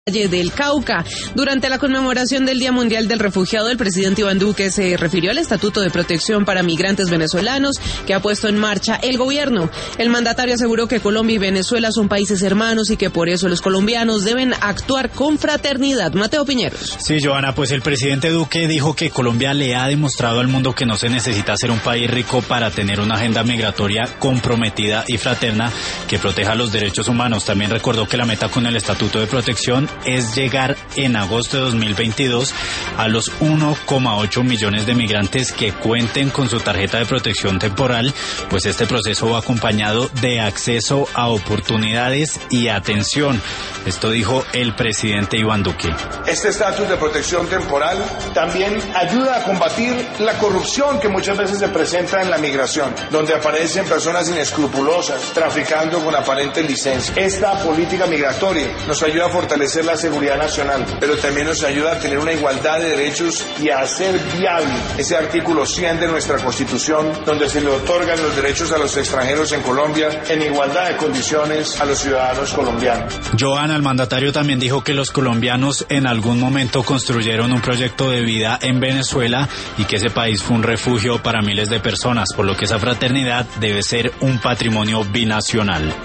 Valle del Cauca. Durante la conmemoración del Día Mundial del Refugiado, el presidente Iván Duque se refirió al Estatuto de Protección para Migrantes Venezolanos que ha puesto en marcha el gobierno. El mandatario aseguró que Colombia y Venezuela son países hermanos y que por eso los colombianos deben actuar con fraternidad. Mateo Piñeros. Sí, Joana, pues el presidente Duque dijo que Colombia le ha demostrado al mundo que no se necesita ser un país rico para tener una agenda migratoria comprometida y fraterna que proteja los derechos humanos. También recordó que la meta con el Estatuto de Protección es llegar en agosto de 2022 a los 1,8 millones de migrantes que cuenten con su tarjeta de protección temporal, pues este proceso va acompañado de acceso a oportunidades y atención. Esto dijo el presidente Iván Duque. Este estatus de protección temporal también ayuda a combatir la corrupción que muchas veces se presenta en la migración, donde aparecen personas inescrupulosas traficando con aparente licencia. Esta política migratoria nos ayuda a fortalecer la seguridad nacional, pero también nos ayuda a tener una igualdad de derechos y a hacer viable ese artículo 100 de nuestra Constitución, donde se le otorgan los derechos a los extranjeros en Colombia en igualdad de condiciones a los ciudadanos colombianos. Joana, el mandatario también dijo que los colombianos en algún momento construyeron un proyecto de vida en Venezuela y que ese país fue un refugio para miles de personas, por lo que esa fraternidad debe ser un patrimonio binacional.